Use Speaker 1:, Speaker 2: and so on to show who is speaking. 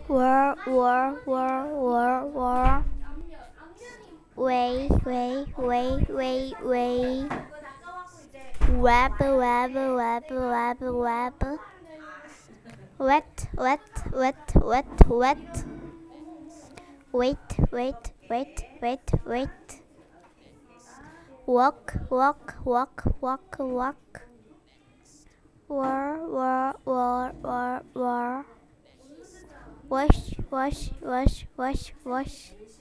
Speaker 1: war. Way. Web. Wet. Wait. Walk. War. Wash.